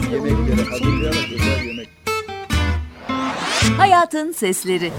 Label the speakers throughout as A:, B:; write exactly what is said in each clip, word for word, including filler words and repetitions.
A: yemekleri hazırlayarak özel yemek.
B: Hayatın Sesleri.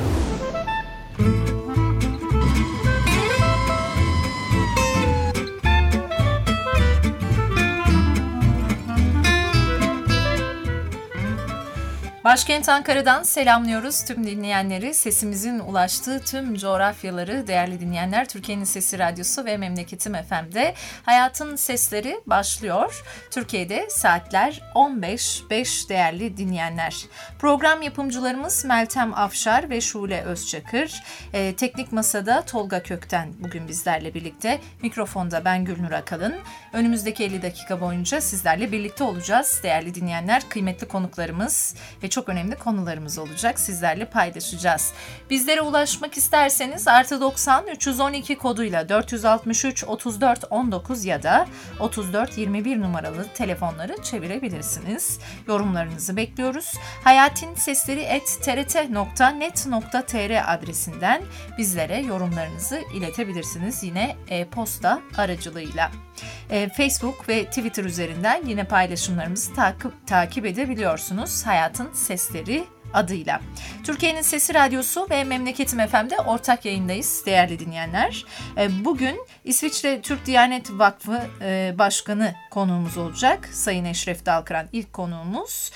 C: Başkent Ankara'dan selamlıyoruz tüm dinleyenleri. Sesimizin ulaştığı tüm coğrafyaları değerli dinleyenler. Türkiye'nin Sesi Radyosu ve Memleketim F M'de Hayatın Sesleri başlıyor. Türkiye'de saatler on beş beş değerli dinleyenler. Program yapımcılarımız Meltem Afşar ve Şule Özçakır. Ee, teknik Masada Tolga Kökten bugün bizlerle birlikte. Mikrofonda ben Gülnur Akalın. Önümüzdeki elli dakika boyunca sizlerle birlikte olacağız değerli dinleyenler. Kıymetli konuklarımız ve çok önemli konularımız olacak. Sizlerle paylaşacağız. Bizlere ulaşmak isterseniz artı doksan üç yüz on iki koduyla dört yüz altmış üç otuz dört on dokuz ya da otuz dört yirmi bir numaralı telefonları çevirebilirsiniz. Yorumlarınızı bekliyoruz. hayatinsesleri at t r t nokta net nokta t r adresinden bizlere yorumlarınızı iletebilirsiniz. Yine e-posta aracılığıyla. E, Facebook ve Twitter üzerinden yine paylaşımlarımızı takip, takip edebiliyorsunuz. Hayatın Sesleri adıyla. Türkiye'nin Sesi Radyosu ve Memleketim F M'de ortak yayındayız değerli dinleyenler. Bugün İsviçre Türk Diyanet Vakfı Başkanı konuğumuz olacak. Sayın Eşref Dalkıran ilk konuğumuz.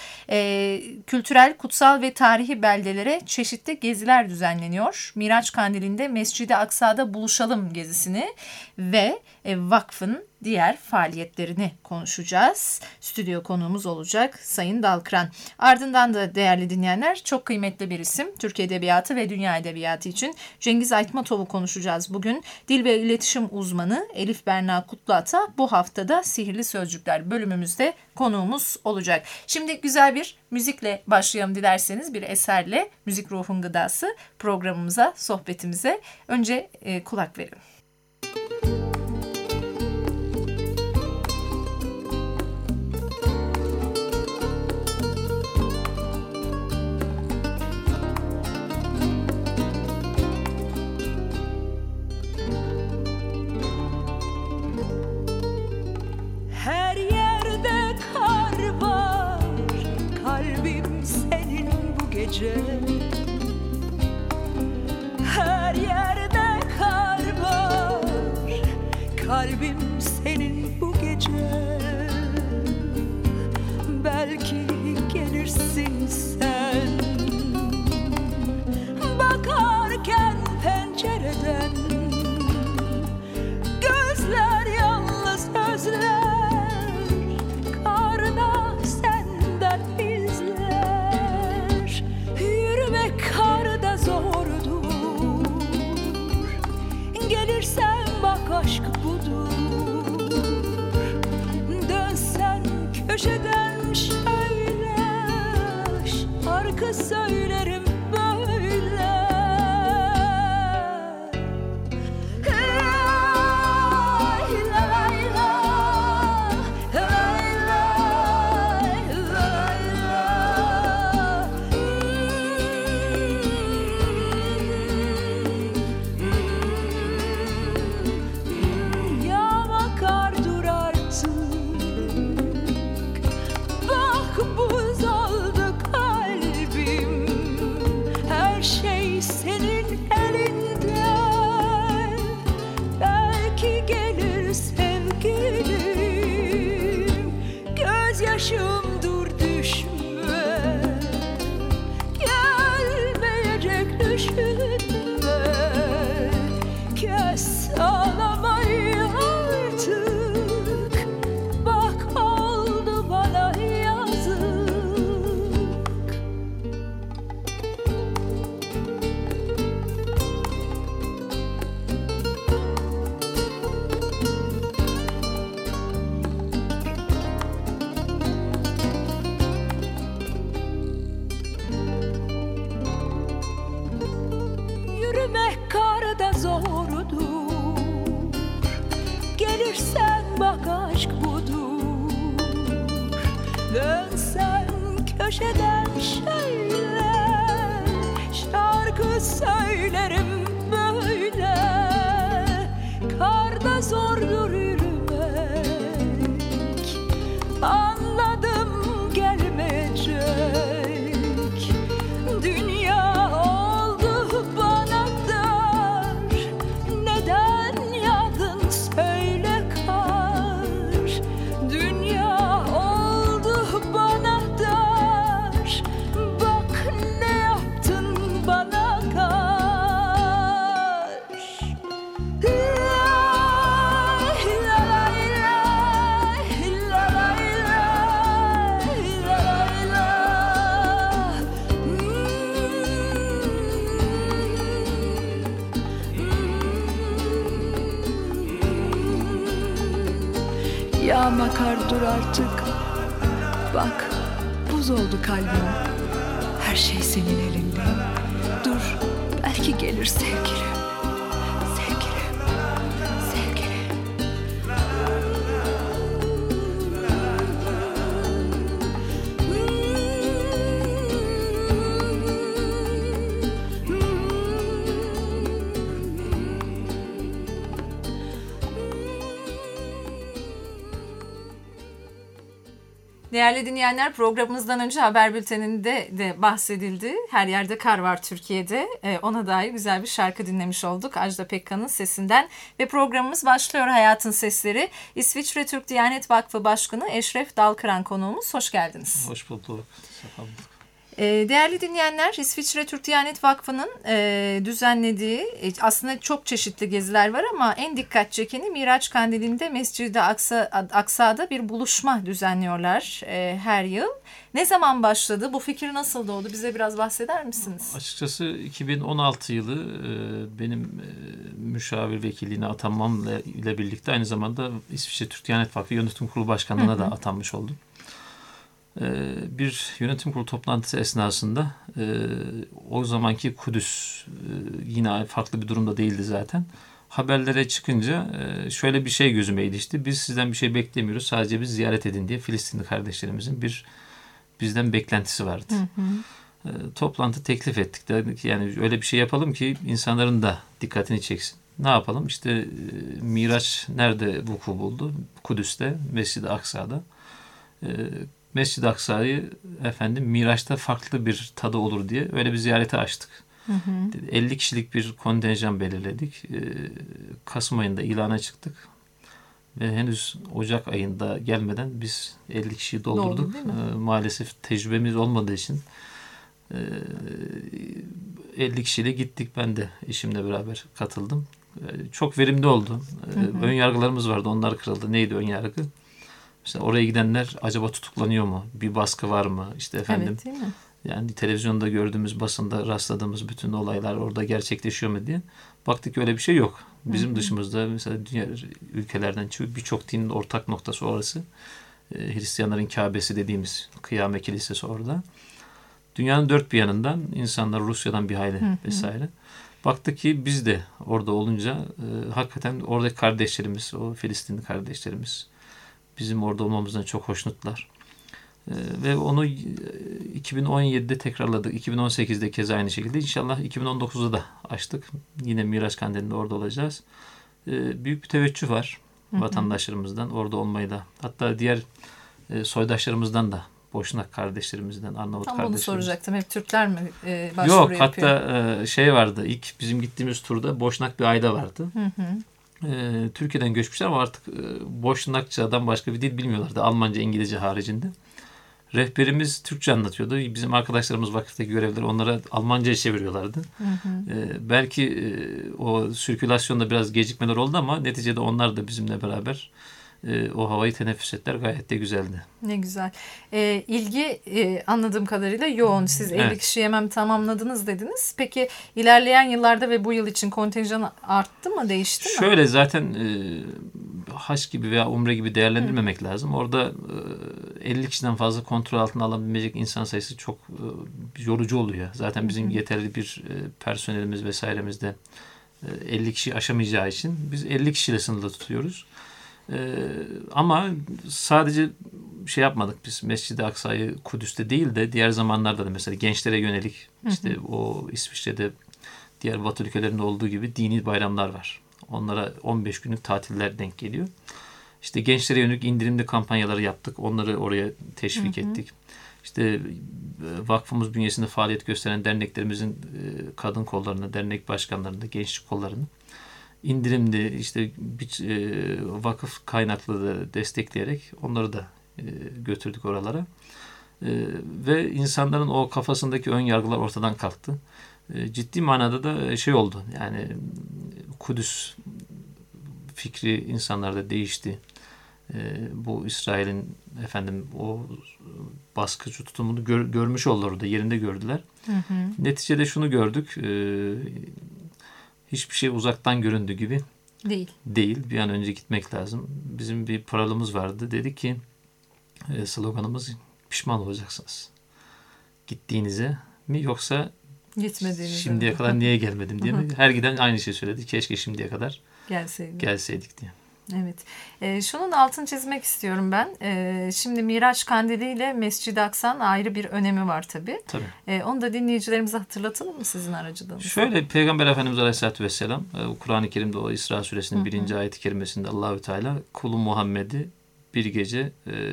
C: Kültürel, kutsal ve tarihi beldelere çeşitli geziler düzenleniyor. Miraç Kandili'nde Mescid-i Aksa'da buluşalım gezisini ve vakfın diğer faaliyetlerini konuşacağız. Stüdyo konuğumuz olacak Sayın Dalkıran. Ardından da değerli dinleyenler çok kıymetli bir isim. Türk Edebiyatı ve Dünya Edebiyatı için Cengiz Aytmatov'u konuşacağız bugün. Dil ve iletişim uzmanı Elif Berna Kutluata bu haftada Sihirli Sözcükler bölümümüzde konuğumuz olacak. Şimdi güzel bir müzikle başlayalım dilerseniz, bir eserle, müzik ruhun gıdası programımıza, sohbetimize. Önce e, kulak verin.
D: Her yerde kar var, kalbim senin bu gece. Belki gelirsin sen, bakarken pencereden. Gözler yalnız özler, karda senden izler. Yürümek karda zordur, gelirsen bak aşk budur. Dönsen köşeden şöyle, şarkı söylerim böyle. Dur düşme, gelmeyecek düşünme. Kes ağlamayı artık, bak oldu bana yazık. Yürümek karda zordur, gelirsen bak aşk budur. Dönsen köşeden şöyle, şarkı söylerim böyle. Karda zordur yürümek, anladım gel. Yağma akar dur artık. Bak buz oldu kalbim. Her şey senin elinde. Dur belki gelir sevgilim. Sevgilim, sevgilim.
C: Değerli dinleyenler, programımızdan önce haber bülteninde de bahsedildi. Her yerde kar var Türkiye'de. Ee, ona dair güzel bir şarkı dinlemiş olduk Ajda Pekkan'ın sesinden. Ve programımız başlıyor, Hayatın Sesleri. İsviçre Türk Diyanet Vakfı Başkanı Eşref Dalkıran konuğumuz. Hoş geldiniz.
B: Hoş bulduk. Sefa bulduk.
C: Değerli dinleyenler, İsviçre Türk Diyanet Vakfı'nın e, düzenlediği e, aslında çok çeşitli geziler var ama en dikkat çekeni Miraç Kandili'nde Mescid-i Aksa, Aksa'da bir buluşma düzenliyorlar e, her yıl. Ne zaman başladı? Bu fikir nasıl doğdu? Bize biraz bahseder misiniz?
B: Açıkçası iki bin on altı yılı e, benim e, müşavir vekilliğine atanmamla ile birlikte aynı zamanda İsviçre Türk Diyanet Vakfı Yönetim Kurulu Başkanlığı'na hı hı. da atanmış oldum. Bir yönetim kurulu toplantısı esnasında o zamanki Kudüs yine farklı bir durumda değildi zaten. Haberlere çıkınca şöyle bir şey gözüme ilişti. Biz sizden bir şey beklemiyoruz. Sadece biz ziyaret edin diye Filistinli kardeşlerimizin bir bizden beklentisi vardı. Hı hı. Toplantı teklif ettik. Dedik ki yani öyle bir şey yapalım ki insanların da dikkatini çeksin. Ne yapalım? İşte Miraç nerede vuku buldu? Kudüs'te, Mescid-i Aksa'da. Mescid-i Aksa'yı efendim Miraç'ta farklı bir tadı olur diye öyle bir ziyarete açtık. Hı hı. elli kişilik bir kontenjan belirledik. Ee, Kasım ayında ilana çıktık. Ve henüz Ocak ayında gelmeden biz elli kişiyi doldurduk. Doldu, ee, maalesef tecrübemiz olmadığı için e, elli kişiyle gittik. Ben de eşimle beraber katıldım. Ee, çok verimli oldu. Ee, hı hı. Ön yargılarımız vardı. Onlar kırıldı. Neydi ön yargı? Mesela oraya gidenler acaba tutuklanıyor mu? Bir baskı var mı? İşte efendim. Evet, değil mi? Yani televizyonda gördüğümüz, basında rastladığımız bütün olaylar orada gerçekleşiyor mu diye. Baktık öyle bir şey yok. Bizim hı hı. dışımızda mesela dünya ülkelerden birçok dinin ortak noktası orası. Ee, Hristiyanların Kabe'si dediğimiz Kıyame Kilisesi orada. Dünyanın dört bir yanından insanlar, Rusya'dan bir hayli hı hı. vesaire. Baktık ki biz de orada olunca e, hakikaten oradaki kardeşlerimiz, o Filistinli kardeşlerimiz bizim orada olmamızdan çok hoşnutlar. Ee, ve onu iki bin on yedide tekrarladık. iki bin on sekizde keza aynı şekilde. İnşallah iki bin on dokuzda da açtık. Yine Miraç Kandili'nde orada olacağız. Ee, büyük bir teveccüh var hı hı. vatandaşlarımızdan orada olmayı da. Hatta diğer e, soydaşlarımızdan da, Boşnak kardeşlerimizden, Arnavut
C: Tam
B: kardeşlerimiz.
C: Bunu soracaktım. Hep Türkler mi e, başvuru
B: Yok,
C: yapıyor?
B: Yok hatta e, şey vardı. İlk bizim gittiğimiz turda Boşnak bir aile vardı. Hı hı. Ee, Türkiye'den göçmüşler ama artık e, Boşnakça'dan başka bir dil bilmiyorlardı. Almanca, İngilizce haricinde. Rehberimiz Türkçe anlatıyordu. Bizim arkadaşlarımız vakıftaki görevlileri onlara Almanca'ya çeviriyorlardı. Hı hı. Ee, belki e, o sirkülasyonda biraz gecikmeler oldu ama neticede onlar da bizimle beraber e, o havayı teneffüs ettiler. Gayet de güzeldi.
C: Ne güzel. E, ilgi e, anladığım kadarıyla yoğun. Siz elli evet. kişiyi hemen tamamladınız dediniz. Peki ilerleyen yıllarda ve bu yıl için kontenjan arttı mı, değişti mi?
B: Şöyle zaten e, haç gibi veya umre gibi değerlendirmemek Hı. lazım. Orada e, elli kişiden fazla kontrol altına alabilecek insan sayısı çok e, yorucu oluyor. Zaten bizim Hı. yeterli bir e, personelimiz vesairemiz de e, elli kişi aşamayacağı için biz elli kişiyle sınırlı tutuyoruz. Ee, ama sadece şey yapmadık biz, Mescid-i Aksa'yı Kudüs'te değil de diğer zamanlarda da mesela gençlere yönelik işte hı hı. o İsviçre'de diğer Batı ülkelerinde olduğu gibi dini bayramlar var. Onlara on beş günlük tatiller denk geliyor. İşte gençlere yönelik indirimli kampanyaları yaptık. Onları oraya teşvik hı hı. ettik. İşte vakfımız bünyesinde faaliyet gösteren derneklerimizin kadın kollarını, dernek başkanlarını, gençlik kollarını indirimli işte bir e, vakıf kaynaklı da destekleyerek onları da e, götürdük oralara. E, ve insanların o kafasındaki ön yargılar ortadan kalktı. E, ciddi manada da şey oldu. Yani Kudüs fikri insanlarda değişti. E, bu İsrail'in efendim o baskıcı tutumunu gör, görmüş oldular orada, yerinde gördüler. Hı hı. Neticede şunu gördük. E, hiçbir şey uzaktan göründüğü gibi
C: Değil.
B: Değil. Bir an önce gitmek lazım. Bizim bir paralımız vardı. Dedi ki e, sloganımız pişman olacaksınız. Gittiğinize mi yoksa
C: Gitmediğinize
B: şimdiye
C: mi?
B: kadar niye gelmedim diye mi? Her giden aynı şeyi söyledi. Keşke şimdiye kadar
C: Gelseydik.
B: gelseydik diye.
C: Evet. E, şunun altını çizmek istiyorum ben. E, şimdi Miraç Kandili ile Mescid-i Aksa'nın ayrı bir önemi var tabii.
B: Tabii.
C: E, onu da dinleyicilerimize hatırlatalım mı sizin aracılığınızla?
B: Şöyle Peygamber Efendimiz Aleyhisselatü Vesselam e, Kur'an-ı Kerim'de o İsra Suresinin
C: Hı hı.
B: birinci ayet-i kerimesinde Allahü Teala kulu Muhammed'i bir gece e, e,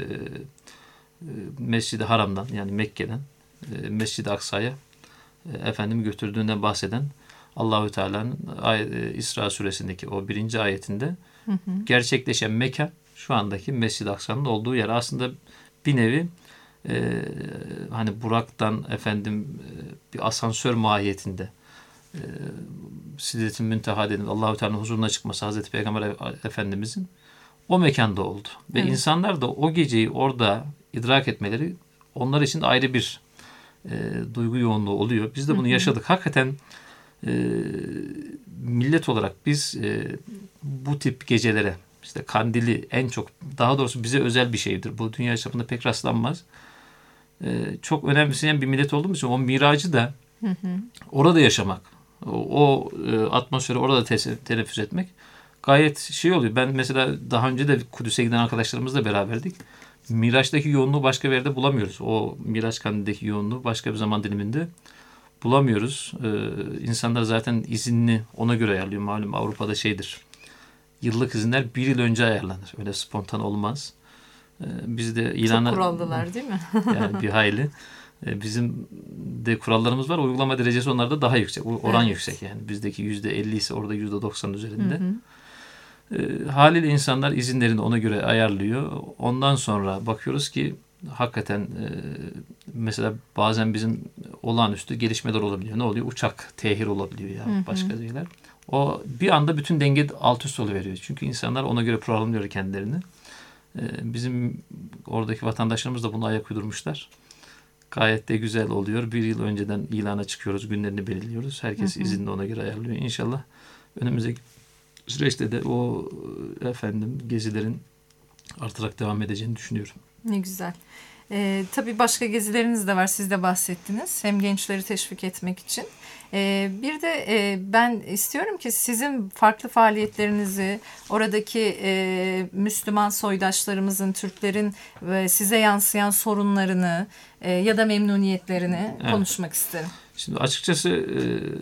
B: Mescid-i Haram'dan yani Mekke'den e, Mescid-i Aksa'ya e, efendim götürdüğünden bahseden Allahü Teala'nın e, İsra Suresindeki o birinci ayetinde
C: Hı hı.
B: gerçekleşen mekan şu andaki Mescid-i Aksa'nın olduğu yer. Aslında bir nevi e, hani Burak'tan efendim e, bir asansör mahiyetinde e, Sidret-i Münteha dediğimiz Allahu Teala'nın huzuruna çıkması Hazreti Peygamber Efendimizin o mekanda oldu. Ve
C: Evet.
B: insanlar da o geceyi orada idrak etmeleri onlar için de ayrı bir e, duygu yoğunluğu oluyor. Biz de bunu
C: Hı hı.
B: yaşadık. Hakikaten e, millet olarak biz e, bu tip gecelere işte kandili en çok daha doğrusu bize özel bir şeydir. Bu dünya çapında pek rastlanmaz. E, çok önemseyen bir millet olduğumuz için o miracı da
C: Hı hı.
B: orada yaşamak, o, o e, atmosferi orada te- teneffüs etmek gayet şey oluyor. Ben mesela daha önce de Kudüs'e giden arkadaşlarımızla beraberdik. Miraç'taki yoğunluğu başka bir yerde bulamıyoruz. O Miraç kandilindeki yoğunluğu başka bir zaman diliminde bulamıyoruz. Ee, insanlar zaten izinini ona göre ayarlıyor. Malum Avrupa'da şeydir. Yıllık izinler bir yıl önce ayarlanır. Öyle spontan olmaz. Ee, biz de ilana...
C: Çok kurallılar değil mi?
B: Yani bir hayli. Ee, bizim de kurallarımız var. Uygulama derecesi onlarda daha yüksek. Oran
C: Evet.
B: yüksek yani. Bizdeki yüzde elli ise orada yüzde doksan üzerinde.
C: Hı hı.
B: E, haliyle insanlar izinlerini ona göre ayarlıyor. Ondan sonra bakıyoruz ki hakikaten e, mesela bazen bizim olağanüstü gelişmeler olabiliyor. Ne oluyor? Uçak tehir olabiliyor ya
C: Hı hı.
B: başka şeyler. O bir anda bütün denge alt üst oluveriyor. Çünkü insanlar ona göre programlıyor kendilerini. E, bizim oradaki vatandaşlarımız da bunu ayak uydurmuşlar. Gayet de güzel oluyor. Bir yıl önceden ilana çıkıyoruz. Günlerini belirliyoruz. Herkes
C: Hı hı.
B: izinini ona göre ayarlıyor. İnşallah önümüzdeki süreçte de o efendim gezilerin artarak devam edeceğini düşünüyorum.
C: Ne güzel. Ee, tabii başka gezileriniz de var. Siz de bahsettiniz. Hem gençleri teşvik etmek için. Ee, bir de e, ben istiyorum ki sizin farklı faaliyetlerinizi, oradaki e, Müslüman soydaşlarımızın, Türklerin ve size yansıyan sorunlarını e, ya da memnuniyetlerini
B: Evet.
C: konuşmak isterim.
B: Şimdi açıkçası e,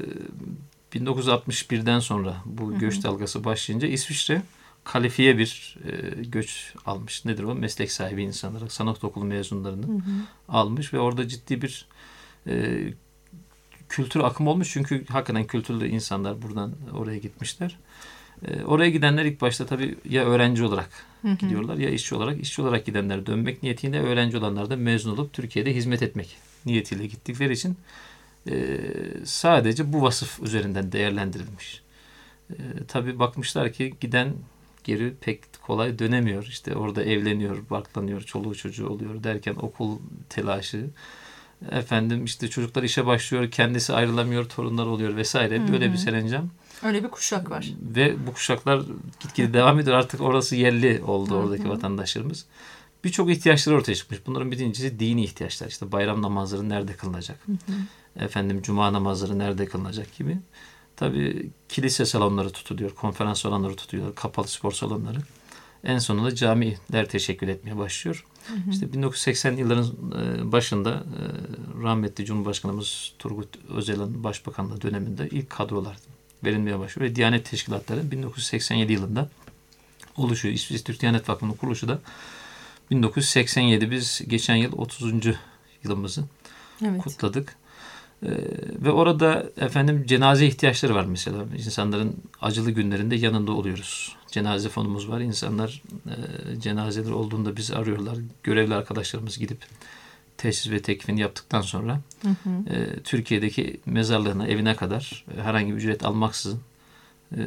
B: bin dokuz yüz altmış birden sonra bu göç dalgası başlayınca İsviçre kalifiye bir e, göç almış. Nedir o? Meslek sahibi insanlara, sanat okulu mezunlarını
C: Hı hı.
B: almış ve orada ciddi bir e, kültür akımı olmuş. Çünkü hakikaten kültürlü insanlar buradan oraya gitmişler. E, oraya gidenler ilk başta tabii ya öğrenci olarak
C: Hı hı.
B: gidiyorlar ya işçi olarak. İşçi olarak gidenler dönmek niyetiyle, öğrenci olanlar da mezun olup Türkiye'de hizmet etmek niyetiyle gittikleri için e, sadece bu vasıf üzerinden değerlendirilmiş. E, tabii bakmışlar ki giden geri pek kolay dönemiyor. İşte orada evleniyor, barklanıyor, çoluğu çocuğu oluyor derken okul telaşı. Efendim işte çocuklar işe başlıyor, kendisi ayrılamıyor, torunlar oluyor vesaire. Böyle
C: Hı hı.
B: bir serencam.
C: Öyle bir kuşak var.
B: Ve bu kuşaklar gitgide devam ediyor. Artık orası yerli oldu
C: Hı hı.
B: oradaki vatandaşlarımız. Birçok ihtiyaçları ortaya çıkmış. Bunların birincisi dini ihtiyaçlar. İşte bayram namazları nerede kılınacak?
C: Hı hı.
B: Efendim cuma namazları nerede kılınacak gibi. Tabii kilise salonları tutuluyor, konferans salonları tutuluyor, kapalı spor salonları. En sonunda camiler teşekkül etmeye başlıyor.
C: Hı hı.
B: İşte bin dokuz yüz seksen yılların başında rahmetli Cumhurbaşkanımız Turgut Özal'ın başbakanlığı döneminde ilk kadrolar verilmeye başlıyor. Ve Diyanet Teşkilatları bin dokuz yüz seksen yedi yılında oluşuyor. İsviçre Türk Diyanet Vakfı'nın kuruluşu da bin dokuz yüz seksen yedi. Biz geçen yıl otuzuncu yılımızı
C: Evet.
B: kutladık. Ee, ve orada efendim cenaze ihtiyaçları var mesela. İnsanların acılı günlerinde yanında oluyoruz. Cenaze fonumuz var. İnsanlar e, cenazeler olduğunda bizi arıyorlar. Görevli arkadaşlarımız gidip teşhis ve tekfin yaptıktan sonra
C: Hı hı.
B: e, Türkiye'deki mezarlığına, evine kadar e, herhangi bir ücret almaksızın e,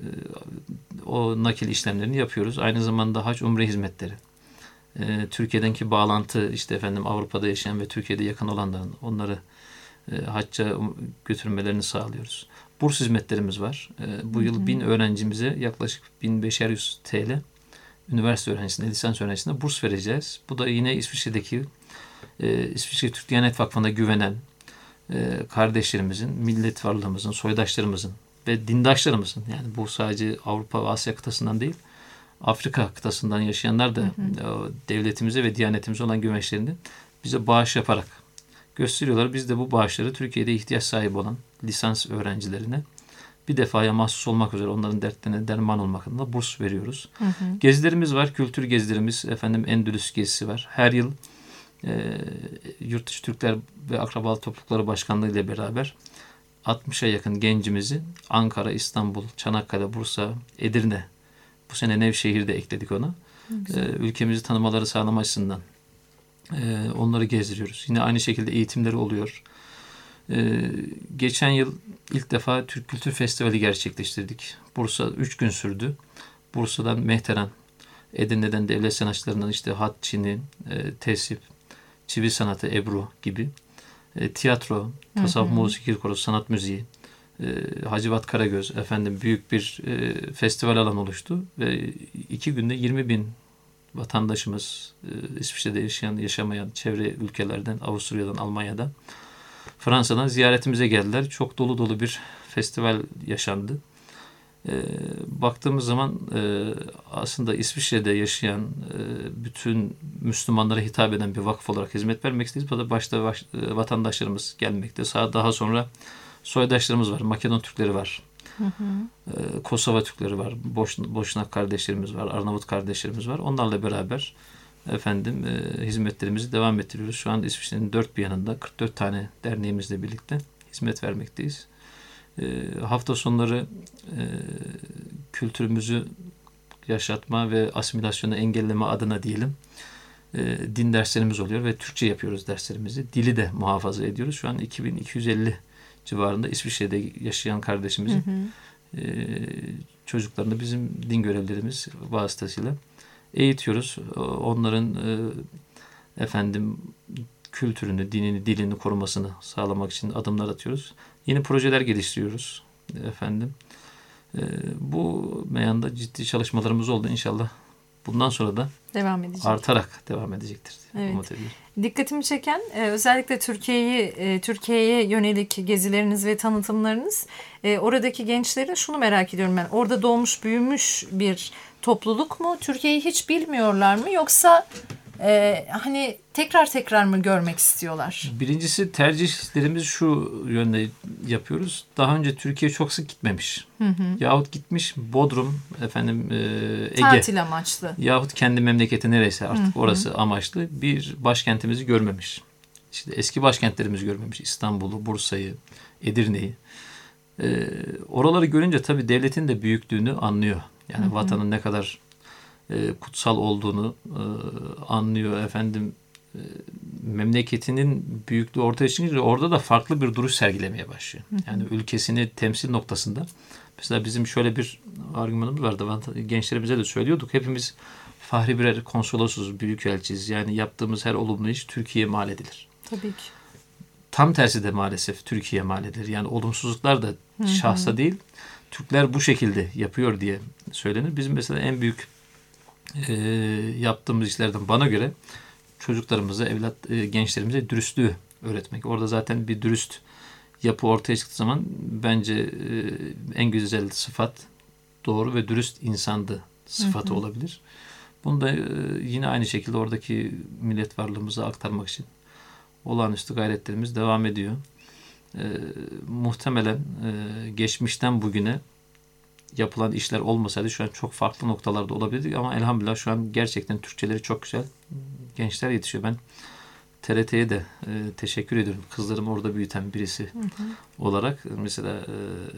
B: o nakil işlemlerini yapıyoruz. Aynı zamanda hac umre hizmetleri. E, Türkiye'deki bağlantı işte efendim Avrupa'da yaşayan ve Türkiye'de yakın olanların onları e, hacca götürmelerini sağlıyoruz. Burs hizmetlerimiz var. E, bu yıl
C: Hı hı.
B: bin öğrencimize yaklaşık bin beş yüz T L üniversite öğrencisine, lisans öğrencisine burs vereceğiz. Bu da yine İsviçre'deki e, İsviçre Türk Diyanet Vakfı'na güvenen e, kardeşlerimizin, millet varlığımızın, soydaşlarımızın ve dindaşlarımızın, yani bu sadece Avrupa ve Asya kıtasından değil, Afrika kıtasından yaşayanlar da hı hı. devletimize ve diyanetimize olan güvençlerini bize bağış yaparak gösteriyorlar. Biz de bu bağışları Türkiye'de ihtiyaç sahibi olan lisans öğrencilerine bir defaya mahsus olmak üzere onların dertlerine derman olmak adına burs veriyoruz. Hı hı. Gezilerimiz var, kültür gezilerimiz, efendim Endülüs gezisi var. Her yıl e, Yurtdışı Türkler ve Akrabalı Toplulukları Başkanlığı ile beraber altmışa yakın gencimizi Ankara, İstanbul, Çanakkale, Bursa, Edirne, bu sene Nevşehir'de ekledik ona. E, ülkemizi tanımaları sağlama açısından e, onları gezdiriyoruz. Yine aynı şekilde eğitimleri oluyor. Ee, geçen yıl ilk defa Türk Kültür Festivali gerçekleştirdik. Bursa üç gün sürdü. Bursa'dan Mehteran, Edirne'den devlet sanatçılarından işte hat, çini, e, tesip, çivi sanatı, Ebru gibi, e, tiyatro, tasavvuf musiki korosu, sanat müziği, e, Hacivat Karagöz, efendim büyük bir e, festival alanı oluştu ve iki günde yirmi bin vatandaşımız, e, İsviçre'de yaşayan, yaşamayan çevre ülkelerden, Avusturya'dan, Almanya'dan, Fransa'dan ziyaretimize geldiler. Çok dolu dolu bir festival yaşandı. E, baktığımız zaman e, aslında İsviçre'de yaşayan e, bütün Müslümanlara hitap eden bir vakıf olarak hizmet vermek istedik. Bu da başta baş, e, vatandaşlarımız gelmekte. Daha sonra soydaşlarımız var. Makedon Türkleri var. Hı hı. E, Kosova Türkleri var. Boş, Boşnak kardeşlerimiz var. Arnavut kardeşlerimiz var. Onlarla beraber efendim e, hizmetlerimizi devam ettiriyoruz. Şu an İsviçre'nin dört bir yanında kırk dört tane derneğimizle birlikte hizmet vermekteyiz. E, hafta sonları e, kültürümüzü yaşatma ve asimilasyonu engelleme adına diyelim e, din derslerimiz oluyor ve Türkçe yapıyoruz derslerimizi. Dili de muhafaza ediyoruz. Şu an iki bin iki yüz elli civarında İsviçre'de yaşayan kardeşimizin hı hı. E, çocuklarını bizim din görevlerimiz vasıtasıyla eğitiyoruz. Onların e, efendim kültürünü, dinini, dilini korumasını sağlamak için adımlar atıyoruz. Yeni projeler geliştiriyoruz efendim. E, bu meyanda ciddi çalışmalarımız oldu. İnşallah bundan sonra da
C: devam edecek.
B: Artarak devam edecektir.
C: Evet. Dikkatimi çeken özellikle Türkiye'yi Türkiye'ye yönelik gezileriniz ve tanıtımlarınız. Oradaki gençlerin şunu merak ediyorum ben. Orada doğmuş, büyümüş bir topluluk mu? Türkiye'yi hiç bilmiyorlar mı? Yoksa e, hani tekrar tekrar mı görmek istiyorlar?
B: Birincisi tercihlerimizi şu yönde yapıyoruz. Daha önce Türkiye çok sık gitmemiş. Hı hı. Yahut gitmiş Bodrum, efendim e, Ege.
C: Tatil amaçlı.
B: Yahut kendi memleketi neresi artık hı hı. orası amaçlı bir başkentimizi görmemiş. İşte eski başkentlerimizi görmemiş. İstanbul'u, Bursa'yı, Edirne'yi. E, oraları görünce tabii devletin de büyüklüğünü anlıyor. Yani hı hı. vatanın ne kadar e, kutsal olduğunu e, anlıyor efendim. E, memleketinin büyüklüğü ortaya çıkınca orada da farklı bir duruş sergilemeye başlıyor. Hı hı. Yani ülkesini temsil noktasında. Mesela bizim şöyle bir argümanımız vardı. Gençlerimize de söylüyorduk. Hepimiz fahri birer konsolosuz, büyükelçiyiz. Yani yaptığımız her olumlu iş Türkiye'ye mal edilir.
C: Tabii ki.
B: Tam tersi de maalesef Türkiye'ye mal edilir. Yani olumsuzluklar da hı hı. şahsa değil, Türkler bu şekilde yapıyor diye söylenir. Bizim mesela en büyük e, yaptığımız işlerden bana göre çocuklarımıza, evlat e, gençlerimize dürüstlüğü öğretmek. Orada zaten bir dürüst yapı ortaya çıktığı zaman bence e, en güzel sıfat doğru ve dürüst insandı sıfatı hı hı. olabilir. Bunu da e, yine aynı şekilde oradaki millet varlığımıza aktarmak için olağanüstü gayretlerimiz devam ediyor. E, muhtemelen e, geçmişten bugüne yapılan işler olmasaydı şu an çok farklı noktalarda olabilirdik ama elhamdülillah şu an gerçekten Türkçeleri çok güzel gençler yetişiyor. Ben T R T'ye de e, teşekkür ediyorum. Kızlarımı orada büyüten birisi hı hı. olarak. Mesela e,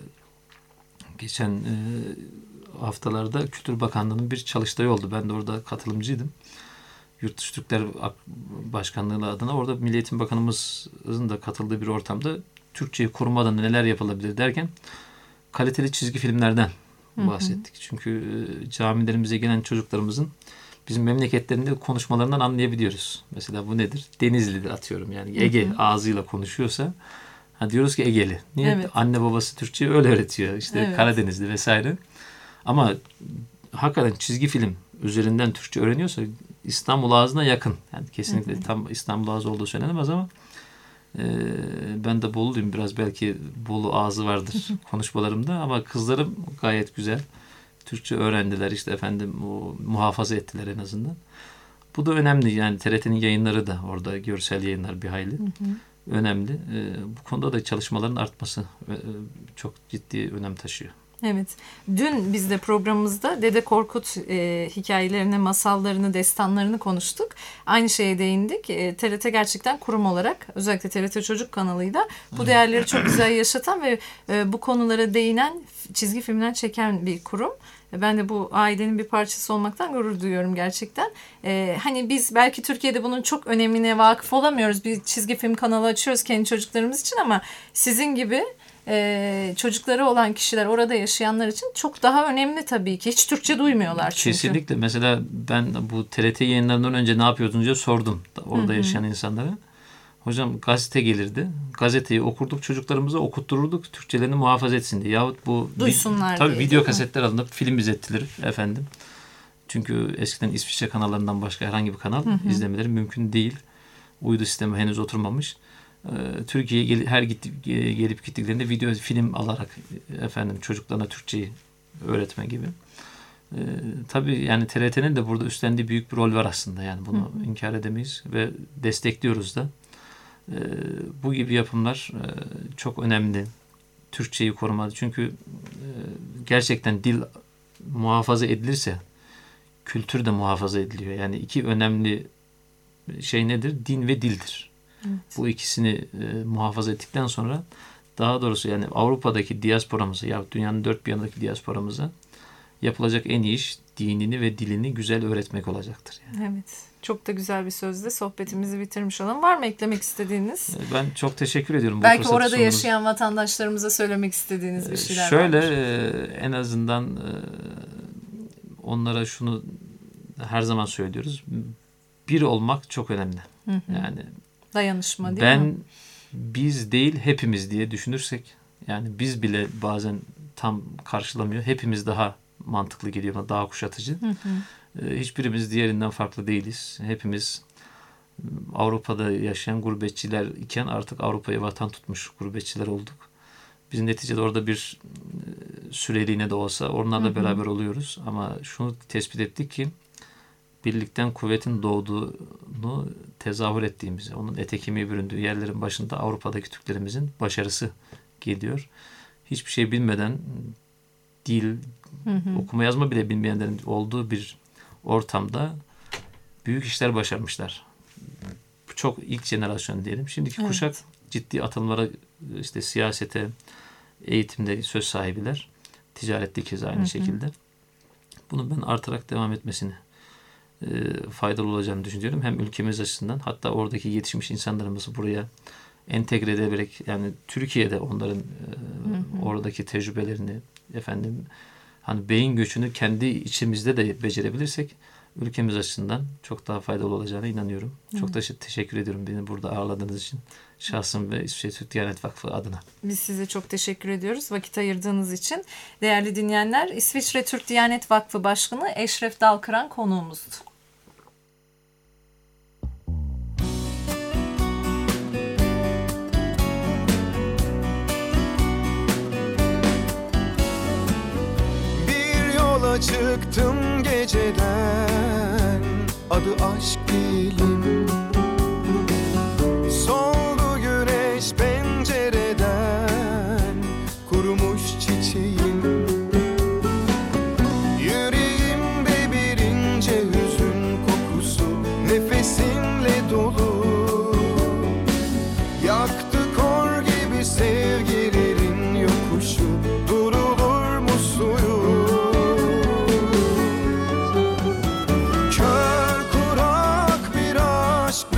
B: geçen e, haftalarda Kültür Bakanlığı'nın bir çalıştayı oldu. Ben de orada katılımcıydım. Yurtdışı Türkler Başkanlığı adına orada Milli Eğitim Bakanımızın da katıldığı bir ortamda Türkçeyi korumadan neler yapılabilir derken kaliteli çizgi filmlerden bahsettik. Hı hı. Çünkü e, camilerimize gelen çocuklarımızın bizim memleketlerinde konuşmalarından anlayabiliyoruz. Mesela bu nedir? Denizli'dir atıyorum. Yani Ege hı hı. ağzıyla konuşuyorsa Ha, diyoruz ki Egeli. Niye?
C: Evet.
B: Anne babası Türkçe öyle öğretiyor. İşte
C: Evet.
B: Karadenizli vesaire. Ama hakikaten çizgi film üzerinden Türkçe öğreniyorsa İstanbul ağzına yakın. Yani kesinlikle hı hı. tam İstanbul ağzı olduğu söylenemez ama e, ben de Boluluyum. Biraz belki Bolu ağzı vardır konuşmalarımda ama kızlarım gayet güzel. Türkçe öğrendiler, işte efendim o, muhafaza ettiler en azından. Bu da önemli. Yani T R T'nin yayınları da orada görsel yayınlar bir hayli. Hı hı. Önemli. E, bu konuda da çalışmaların artması e, çok ciddi önem taşıyor.
C: Evet. Dün biz de programımızda Dede Korkut e, hikayelerini, masallarını, destanlarını konuştuk. Aynı şeye değindik. E, T R T gerçekten kurum olarak, özellikle T R T Çocuk kanalıyla bu değerleri çok güzel yaşatan ve e, bu konulara değinen, çizgi filmler çeken bir kurum. Ben de bu ailenin bir parçası olmaktan gurur duyuyorum gerçekten. Ee, hani biz belki Türkiye'de bunun çok önemine vakıf olamıyoruz. Bir çizgi film kanalı açıyoruz kendi çocuklarımız için ama sizin gibi e, çocukları olan kişiler, orada yaşayanlar için çok daha önemli tabii ki. Hiç Türkçe duymuyorlar çünkü.
B: Kesinlikle. Mesela ben bu T R T yayınlarından önce ne yapıyordunuz diye sordum orada Hı-hı. yaşayan insanlara. Hocam gazete gelirdi. Gazeteyi okurduk, çocuklarımıza okuttururduk. Türkçelerini muhafaza etsin diye. Yahut bu
C: duysunlar
B: tabii
C: diye,
B: video kasetler alınıp film izlettilir efendim. Çünkü eskiden İsviçre kanallarından başka herhangi bir kanal hı hı. izlemeleri mümkün değil. Uydu sistemi henüz oturmamış. Ee, Türkiye'ye gel- her gittik, gelip gittiklerinde video film alarak efendim çocuklarına Türkçeyi öğretme gibi. Ee, tabii yani T R T'nin de burada üstlendiği büyük bir rol var aslında. Yani bunu hı hı. inkar edemeyiz ve destekliyoruz da. Ee, bu gibi yapımlar e, çok önemli. Türkçeyi korumalı. Çünkü e, gerçekten dil muhafaza edilirse kültür de muhafaza ediliyor. Yani iki önemli şey nedir? Din ve dildir. Evet. Bu ikisini e, muhafaza ettikten sonra daha doğrusu yani Avrupa'daki diasporamıza ya dünyanın dört bir yanındaki diasporamıza yapılacak en iyi iş dinini ve dilini güzel öğretmek olacaktır. Yani.
C: Evet. Çok da güzel bir sözle sohbetimizi bitirmiş olalım. Var mı eklemek istediğiniz?
B: Ben çok teşekkür ediyorum.
C: Belki
B: bu
C: orada
B: sunduğunuz...
C: yaşayan vatandaşlarımıza söylemek istediğiniz bir şeyler
B: Şöyle,
C: vardır.
B: Şöyle en azından onlara şunu her zaman söylüyoruz. Bir olmak çok önemli. Hı hı. Yani
C: dayanışma değil
B: ben,
C: mi? Ben
B: biz değil hepimiz diye düşünürsek yani biz bile bazen tam karşılamıyor. Hepimiz daha mantıklı geliyor bana, daha kuşatıcı. Hı hı. Hiçbirimiz diğerinden farklı değiliz. Hepimiz Avrupa'da yaşayan gurbetçiler iken artık Avrupa'ya vatan tutmuş gurbetçiler olduk. Biz neticede orada bir süreliğine de olsa onlarla hı hı. beraber oluyoruz. Ama şunu tespit ettik ki birlikten kuvvetin doğduğunu tezahür ettiğimizi, onun ete kemiğe büründüğü yerlerin başında Avrupa'daki Türklerimizin başarısı geliyor. Hiçbir şey bilmeden dil, hı hı. okuma yazma bile bilmeyenlerin olduğu bir ortamda büyük işler başarmışlar. Çok ilk jenerasyon diyelim. Şimdiki evet. kuşak ciddi atılımlara, işte siyasete, eğitimde söz sahibiler. Ticarette keza aynı hı hı. şekilde. Bunun ben artarak devam etmesini e, faydalı olacağını düşünüyorum. Hem ülkemiz açısından, hatta oradaki yetişmiş insanlarımızı buraya entegre ederek, yani Türkiye'de onların e, hı hı. oradaki tecrübelerini, efendim hani beyin göçünü kendi içimizde de becerebilirsek ülkemiz açısından çok daha faydalı olacağına inanıyorum. Hı. Çok da teşekkür ediyorum beni burada ağırladığınız için. Şahsım ve İsviçre Türk Diyanet Vakfı adına.
C: Biz size çok teşekkür ediyoruz vakit ayırdığınız için. Değerli dinleyenler, İsviçre Türk Diyanet Vakfı Başkanı Eşref Dalkıran konuğumuzdu.
E: Çıktım geceden, adı aşk değilim. Soldu güneş pencereden, kurumuş çiçeğim. Yüreğimde bir ince hüzün kokusu, nefesinle dolu. Yaktı kor gibi sevgilerin yokuşu, durulur mu suyu? Kör kurak bir aşk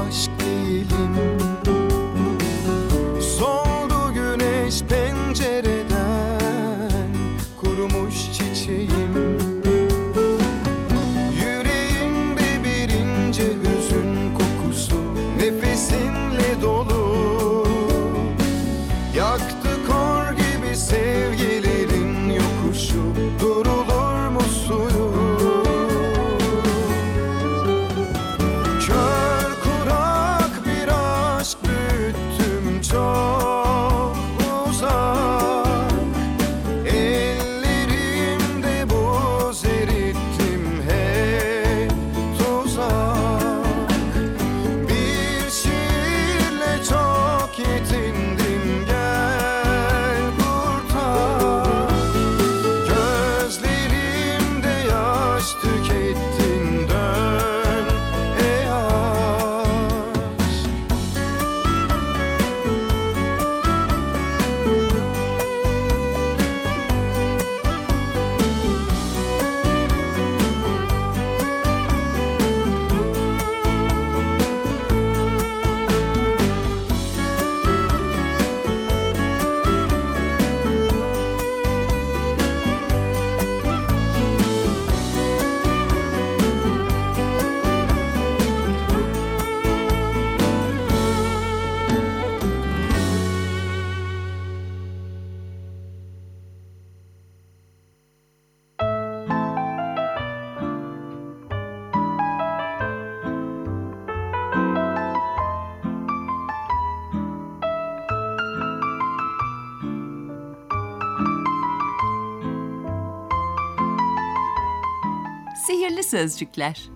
E: aşk değilim. Soldu güneş pencereden, kurumuş çiçeğim. Yüreğimde bir ince hüzün kokusu, nefesinle dolu. Yaktı kor gibi sevgilerin yokuşu, durulur mu suyu? Kör kurak bir aşk büyüttüm çok uzak. Ellerimde buz erittim hep tuzak. Bir şiirle çok yetindim, gel kurtar. Gözlerimde yaş tükettin, dön ey aşk.
F: Sihirli Sözcükler.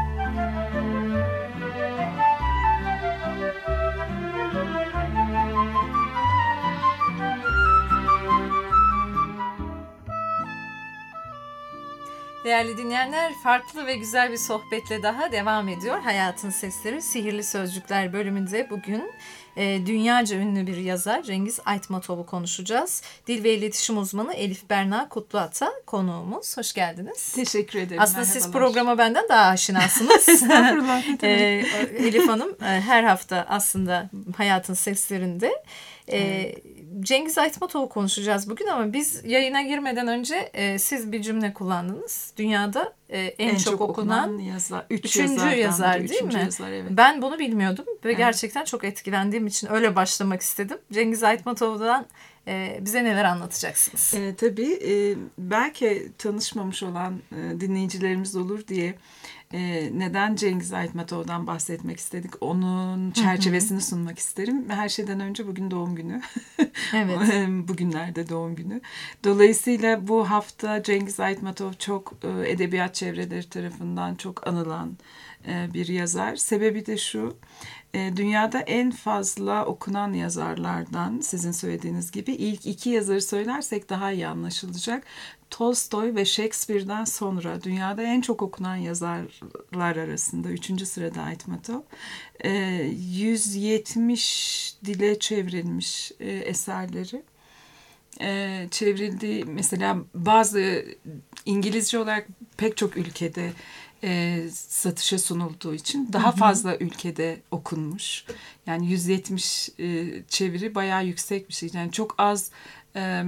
C: Değerli dinleyenler, farklı ve güzel bir sohbetle daha devam ediyor. Hayatın Sesleri Sihirli Sözcükler bölümünde bugün e, dünyaca ünlü bir yazar Cengiz Aytmatov'u konuşacağız. Dil ve iletişim uzmanı Elif Berna Kutluat'a konuğumuz. Hoş geldiniz.
G: Teşekkür ederim.
C: Aslında
G: merhabalar.
C: siz programa benden daha aşinasınız.
G: Estağfurullah. ne
C: e,
G: demek.
C: Elif Hanım e, her hafta aslında Hayatın Seslerinde e,
G: Evet.
C: Cengiz Aytmatov'u konuşacağız bugün ama biz yayına girmeden önce e, siz bir cümle kullandınız. Dünyada e, en,
G: en
C: çok, okunan
G: yazar, üç
C: üçüncü
G: yazardan
C: yazar
G: biri,
C: değil
G: üçüncü
C: mi?
G: Yazar, evet.
C: Ben bunu bilmiyordum ve
G: Evet.
C: gerçekten çok etkilendiğim için öyle başlamak istedim. Cengiz Aytmatov'dan e, bize neler anlatacaksınız?
G: E, tabii e, belki tanışmamış olan e, dinleyicilerimiz olur diye e, neden Cengiz Aytmatov'dan bahsetmek istedik? Onun çerçevesini sunmak isterim. Her şeyden önce bugün doğum günü.
C: Evet.
G: Bugünlerde doğum günü. Dolayısıyla bu hafta Cengiz Aytmatov çok e, edebiyat çevreleri tarafından çok anılan e, bir yazar. Sebebi de şu: e, dünyada en fazla okunan yazarlardan, sizin söylediğiniz gibi ilk iki yazarı söylersek daha iyi anlaşılacak. Tolstoy ve Shakespeare'den sonra dünyada en çok okunan yazarlar arasında üçüncü sırada Aytmatov. E, yüz yetmiş dile çevrilmiş e, eserleri. E, çevrildi mesela, bazı İngilizce olarak pek çok ülkede e, satışa sunulduğu için daha fazla ülkede okunmuş. Yani yüz yetmiş e, çeviri bayağı yüksek bir şey. Yani çok az e,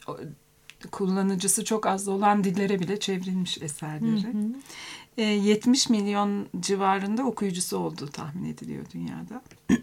G: kullanıcısı çok az olan dillere bile çevrilmiş eserleri. Hı hı. E, yetmiş milyon civarında okuyucusu olduğu tahmin ediliyor dünyada.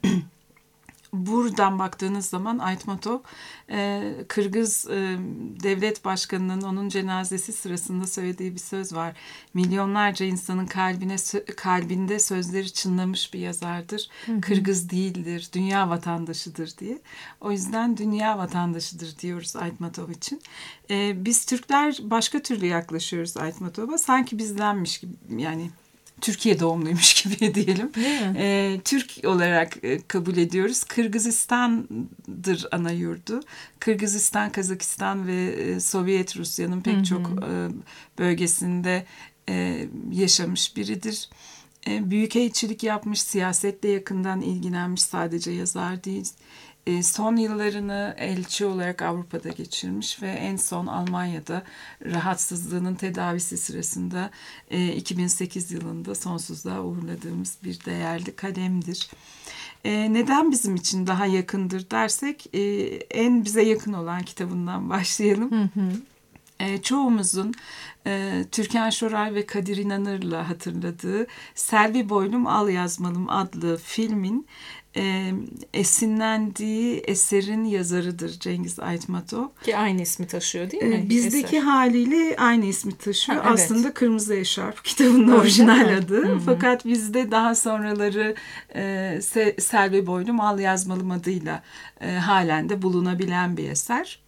G: Buradan baktığınız zaman Aytmatov, e, Kırgız e, devlet başkanının onun cenazesi sırasında söylediği bir söz var. Milyonlarca insanın kalbine kalbinde sözleri çınlamış bir yazardır. Hı hı. Kırgız değildir, dünya vatandaşıdır diye. O yüzden dünya vatandaşıdır diyoruz Aytmatov için. E, biz Türkler başka türlü yaklaşıyoruz Aytmatov'a. Sanki bizdenmiş gibi, yani Türkiye doğumluymuş gibi diyelim. E, Türk olarak e, kabul ediyoruz. Kırgızistan'dır ana yurdu. Kırgızistan, Kazakistan ve e, Sovyet Rusya'nın pek hı hı. çok e, bölgesinde e, yaşamış biridir. E, büyükelçilik yapmış, siyasetle yakından ilgilenmiş, sadece yazar değil. E, son yıllarını elçi olarak Avrupa'da geçirmiş ve en son Almanya'da rahatsızlığının tedavisi sırasında e, iki bin sekiz yılında sonsuzluğa uğurladığımız bir değerli kalemdir. E, neden bizim için daha yakındır dersek e, en bize yakın olan kitabından başlayalım. Hı hı. E, çoğumuzun e, Türkan Şoray ve Kadir İnanır'la hatırladığı Selvi Boylum Al Yazmalım adlı filmin e, esinlendiği eserin yazarıdır Cengiz Aytmatov.
C: Ki aynı ismi taşıyor değil mi?
G: E, bizdeki
C: eser
G: haliyle aynı ismi taşıyor. Ha, evet. Aslında Kırmızı Eşarp kitabının
C: Öyle
G: orijinal
C: mi?
G: adı.
C: Hı-hı.
G: Fakat bizde daha sonraları e, Se- Selvi Boylum Al Yazmalım adıyla e, halen de bulunabilen bir eser.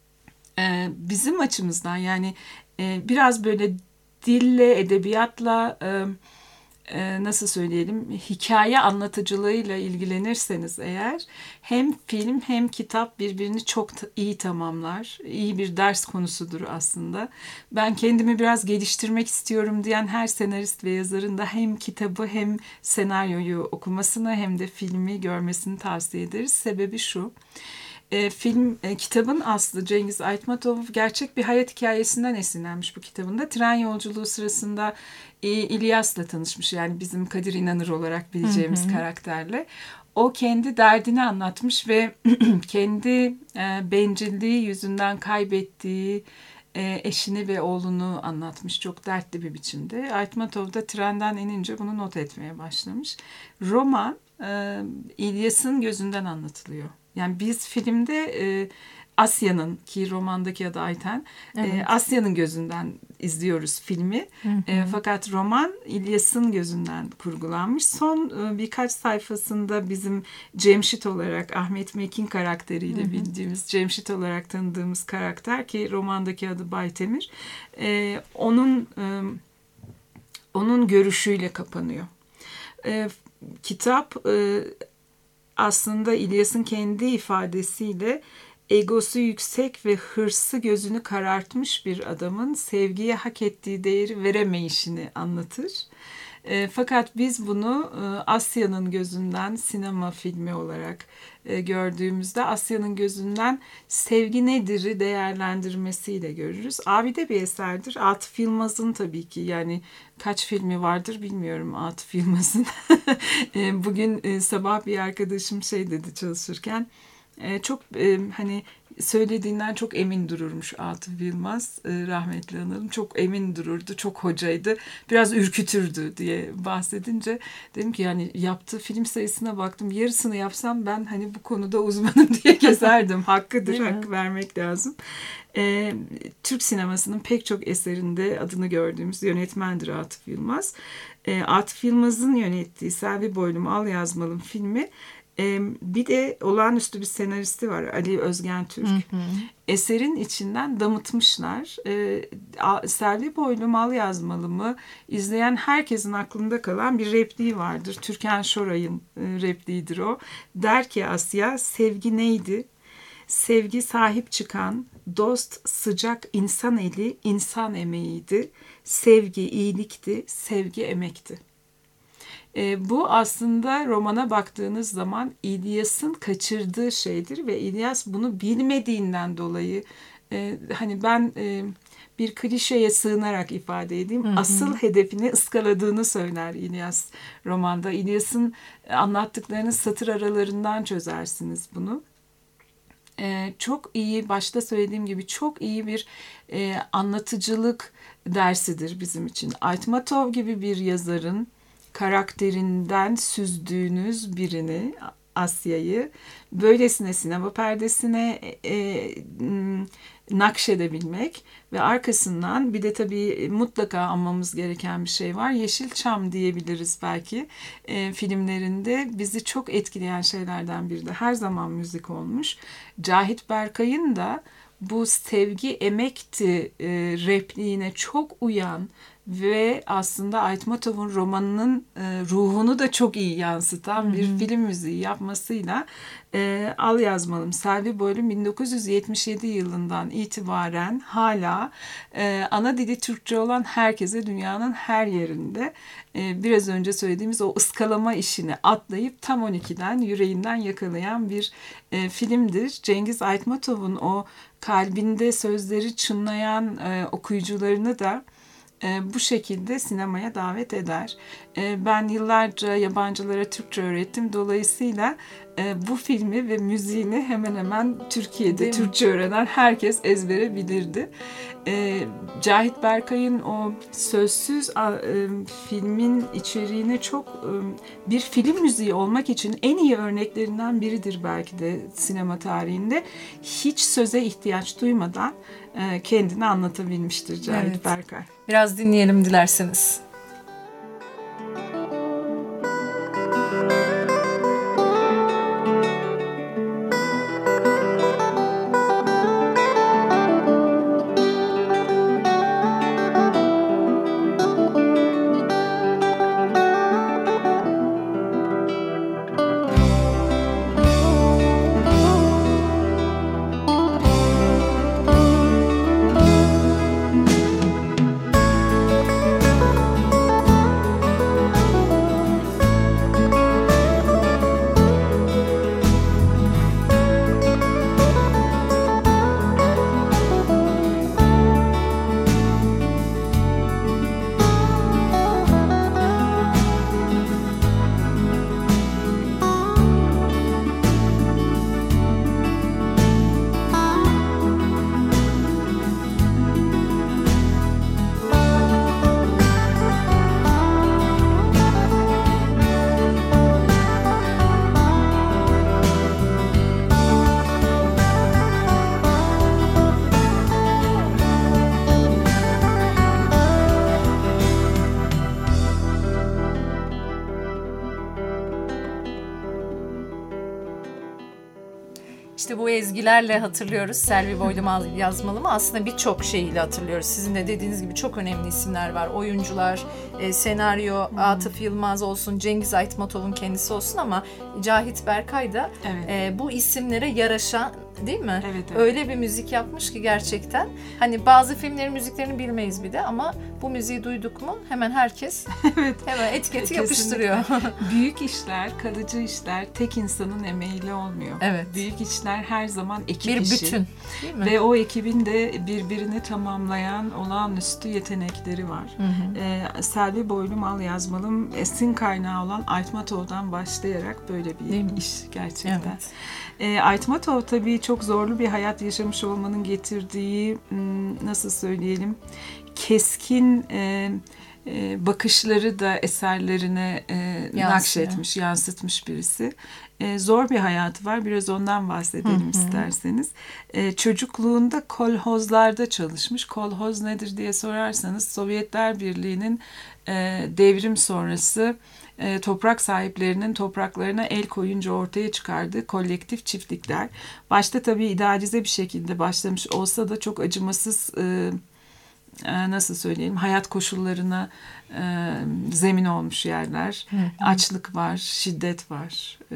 G: Bizim açımızdan yani biraz böyle dille, edebiyatla nasıl söyleyelim hikaye anlatıcılığıyla ilgilenirseniz eğer hem film hem kitap birbirini çok iyi tamamlar. İyi bir ders konusudur aslında. Ben kendimi biraz geliştirmek istiyorum diyen her senarist ve yazarın da hem kitabı hem senaryoyu okumasını hem de filmi görmesini tavsiye ederiz. Sebebi şu. E, film e, kitabın aslı Cengiz Aytmatov gerçek bir hayat hikayesinden esinlenmiş bu kitabında. Tren yolculuğu sırasında e, İlyas'la tanışmış, yani bizim Kadir İnanır olarak bileceğimiz hı hı. karakterle. O kendi derdini anlatmış ve kendi e, bencilliği yüzünden kaybettiği e, eşini ve oğlunu anlatmış çok dertli bir biçimde. Aytmatov da trenden inince bunu not etmeye başlamış. Roman e, İlyas'ın gözünden anlatılıyor. Yani biz filmde e, Asya'nın, ki romandaki adı Ayten, evet. e, Asya'nın gözünden izliyoruz filmi. Hı hı. E, fakat roman İlyas'ın gözünden kurgulanmış. Son e, birkaç sayfasında bizim Cemşit olarak, Ahmet Mekin karakteriyle hı hı. bildiğimiz, Cemşit olarak tanıdığımız karakter, ki romandaki adı Baytemir, e, onun e, onun görüşüyle kapanıyor. E, kitap e, aslında İlyas'ın kendi ifadesiyle egosu yüksek ve hırsı gözünü karartmış bir adamın sevgiye hak ettiği değeri veremeyişini anlatır. E, fakat biz bunu e, Asya'nın gözünden sinema filmi olarak e, gördüğümüzde Asya'nın gözünden sevgi nedir'i değerlendirmesiyle görürüz. Abide bir eserdir. Atıf Yılmaz'ın tabii ki, yani kaç filmi vardır bilmiyorum Atıf Yılmaz'ın. e, bugün e, sabah bir arkadaşım şey dedi çalışırken, e, çok e, hani söylediğinden çok emin dururmuş Atıf Yılmaz, e, rahmetli analım. Çok emin dururdu, çok hocaydı, biraz ürkütürdü diye bahsedince dedim ki yani yaptığı film sayısına baktım, yarısını yapsam ben hani bu konuda uzmanım diye gezerdim. Hakkıdır, hakkı vermek lazım. E, Türk sinemasının pek çok eserinde adını gördüğümüz yönetmendir Atıf Yılmaz. E, Atıf Yılmaz'ın yönettiği Selvi Boylum Al Yazmalım filmi, bir de olağanüstü bir senaristi var, Ali Özgen Türk. Hı hı. Eserin içinden damıtmışlar. Ee, Selvi Boylum Al Yazmalım'ı izleyen herkesin aklında kalan bir repliği vardır. Türkan Şoray'ın e, repliğidir o. Der ki Asya, sevgi neydi? Sevgi sahip çıkan, dost, sıcak insan eli, insan emeğiydi. Sevgi iyilikti, sevgi emekti. E, bu aslında romana baktığınız zaman İlyas'ın kaçırdığı şeydir ve İlyas bunu bilmediğinden dolayı e, hani ben e, bir klişeye sığınarak ifade edeyim, hı hı. asıl hedefini ıskaladığını söyler İlyas romanda. İlyas'ın anlattıklarını satır aralarından çözersiniz bunu. E, çok iyi, başta söylediğim gibi çok iyi bir e, anlatıcılık dersidir bizim için. Aytmatov gibi bir yazarın karakterinden süzdüğünüz birini, Asya'yı, böylesine sinema perdesine e, e, nakşedebilmek ve arkasından bir de tabii mutlaka anmamız gereken bir şey var. Yeşilçam diyebiliriz belki. E, filmlerinde bizi çok etkileyen şeylerden biri de her zaman müzik olmuş. Cahit Berkay'ın da bu sevgi emekti e, repliğine çok uyan ve aslında Aytmatov'un romanının e, ruhunu da çok iyi yansıtan bir film müziği yapmasıyla e, Al Yazmalım Selvi Boylum bin dokuz yüz yetmiş yedi yılından itibaren hala e, ana dili Türkçe olan herkese dünyanın her yerinde e, biraz önce söylediğimiz o ıskalama işini atlayıp tam on ikiden yüreğinden yakalayan bir e, filmdir. Cengiz Aytmatov'un o kalbinde sözleri çınlayan e, okuyucularını da e, bu şekilde sinemaya davet eder. E, ben yıllarca yabancılara Türkçe öğrettim. Dolayısıyla e, bu filmi ve müziğini hemen hemen Türkiye'de Türkçe öğrenen herkes ezbere bilirdi. E, Cahit Berkay'ın o sözsüz a, e, filmin içeriğine çok e, bir film müziği olmak için en iyi örneklerinden biridir belki de sinema tarihinde. Hiç söze ihtiyaç duymadan e, kendini anlatabilmiştir Cahit
C: Evet.
G: Berkay.
C: Biraz dinleyelim dilerseniz. İşte bu ezgilerle hatırlıyoruz Selvi Boylum Al Yazmalım mı? Aslında birçok şeyiyle hatırlıyoruz. Sizin de dediğiniz gibi çok önemli isimler var. Oyuncular, e, senaryo, hmm. Atıf Yılmaz olsun, Cengiz Aytmatov'un kendisi olsun ama Cahit Berkay da
G: Evet.
C: e, bu isimlere yaraşan, değil mi?
G: Evet, evet.
C: Öyle bir müzik yapmış ki gerçekten. Hani bazı filmlerin müziklerini bilmeyiz bir de ama bu müziği duyduk mu hemen herkes
G: Evet.
C: hemen etiketi
G: Kesinlikle.
C: yapıştırıyor.
G: Büyük işler, kalıcı işler tek insanın emeğiyle olmuyor.
C: Evet.
G: Büyük işler her zaman ekip
C: Bir
G: işi.
C: bütün, değil mi?
G: Ve o ekibin de birbirini tamamlayan olağanüstü yetenekleri var.
C: Hı hı.
G: Ee, Selvi Boylum Al Yazmalım esin kaynağı olan Aytmatov'dan başlayarak böyle
C: Değil mi?
G: bir iş gerçekten.
C: Evet.
G: E, Aytmatov tabii çok zorlu bir hayat yaşamış olmanın getirdiği nasıl söyleyelim keskin e, e, bakışları da eserlerine e, nakşetmiş, yansıtmış birisi. E, zor bir hayatı var. Biraz ondan bahsedelim hı hı. isterseniz. E, çocukluğunda kolhozlarda çalışmış. Kolhoz nedir diye sorarsanız Sovyetler Birliği'nin e, devrim sonrası e, toprak sahiplerinin topraklarına el koyunca ortaya çıkardığı kolektif çiftlikler. Başta tabii idealize bir şekilde başlamış olsa da çok acımasız e, nasıl söyleyelim hayat koşullarına e, zemin olmuş yerler. Hı hı. Açlık var, şiddet var, e,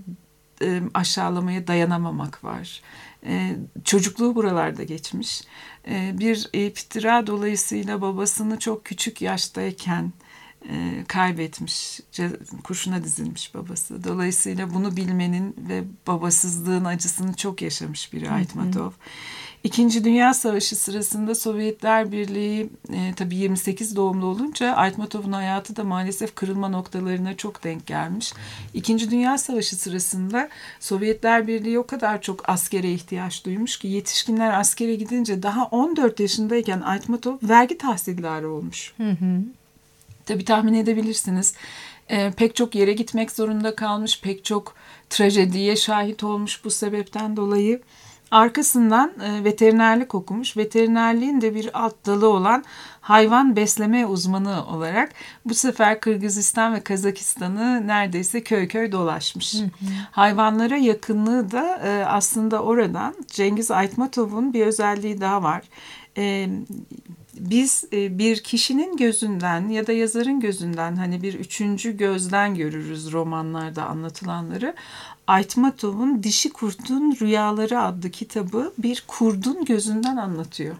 G: e, aşağılamaya dayanamamak var. E, çocukluğu buralarda geçmiş. E, bir iftira dolayısıyla babasını çok küçük yaştayken e, kaybetmiş, kurşuna dizilmiş babası. Dolayısıyla bunu bilmenin ve babasızlığın acısını çok yaşamış biri Aytmatov. İkinci Dünya Savaşı sırasında Sovyetler Birliği e, tabii yirmi sekiz doğumlu olunca Aytmatov'un hayatı da maalesef kırılma noktalarına çok denk gelmiş. İkinci Dünya Savaşı sırasında Sovyetler Birliği o kadar çok askere ihtiyaç duymuş ki yetişkinler askere gidince daha on dört yaşındayken Aytmatov vergi tahsildarı olmuş. Hı hı. Tabii tahmin edebilirsiniz. E, pek çok yere gitmek zorunda kalmış, pek çok trajediye şahit olmuş bu sebepten dolayı. Arkasından e, veterinerlik okumuş. Veterinerliğin de bir alt dalı olan hayvan besleme uzmanı olarak bu sefer Kırgızistan ve Kazakistan'ı neredeyse köy köy dolaşmış. Hı hı. Hayvanlara yakınlığı da e, aslında oradan. Cengiz Aytmatov'un bir özelliği daha var. E, biz e, bir kişinin gözünden ya da yazarın gözünden hani bir üçüncü gözden görürüz romanlarda anlatılanları. Aytmatov'un Dişi Kurt'un Rüyaları adlı kitabı bir kurdun gözünden anlatıyor.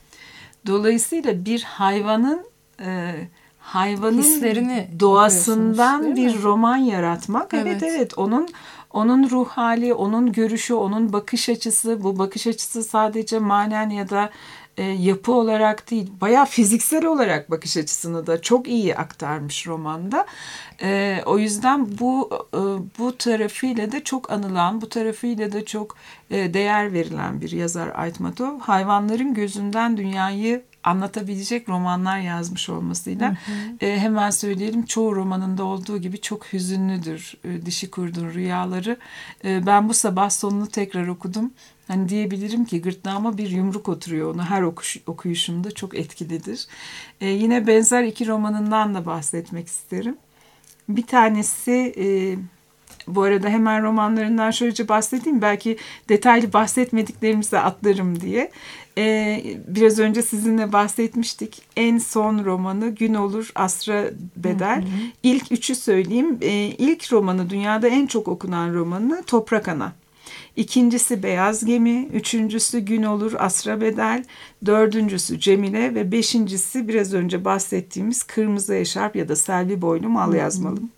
G: Dolayısıyla bir hayvanın e, hayvanın
C: Hislerini
G: doğasından
C: okuyorsunuz, değil
G: bir
C: mi?
G: roman yaratmak. Evet
C: Evet.
G: evet, onun onun ruh hali, onun görüşü, onun bakış açısı. Bu bakış açısı sadece manen ya da e, yapı olarak değil, bayağı fiziksel olarak bakış açısını da çok iyi aktarmış romanda. E, o yüzden bu e, bu tarafıyla da çok anılan, bu tarafıyla da çok e, değer verilen bir yazar Aytmatov. Hayvanların gözünden dünyayı anlatabilecek romanlar yazmış olmasıyla hı hı. E, hemen söyleyelim, çoğu romanında olduğu gibi çok hüzünlüdür e, Dişi Kurt'un Rüyaları. E, ben bu sabah sonunu tekrar okudum. Hani diyebilirim ki gırtlağıma bir yumruk oturuyor, onu her okuş, okuyuşumda çok etkilidir. E, yine benzer iki romanından da bahsetmek isterim. Bir tanesi... E, Bu arada hemen romanlarından şöylece bahsedeyim. Belki detaylı bahsetmediklerimizi atlarım diye. Ee, biraz önce sizinle bahsetmiştik. En son romanı Gün Olur Asra Bedel. Hı hı. İlk üçü söyleyeyim. Ee, ilk romanı, dünyada en çok okunan romanı Toprak Ana. İkincisi Beyaz Gemi. Üçüncüsü Gün Olur Asra Bedel. Dördüncüsü Cemile ve beşincisi biraz önce bahsettiğimiz Kırmızı Eşarp ya da Selvi Boylum Al Yazmalım.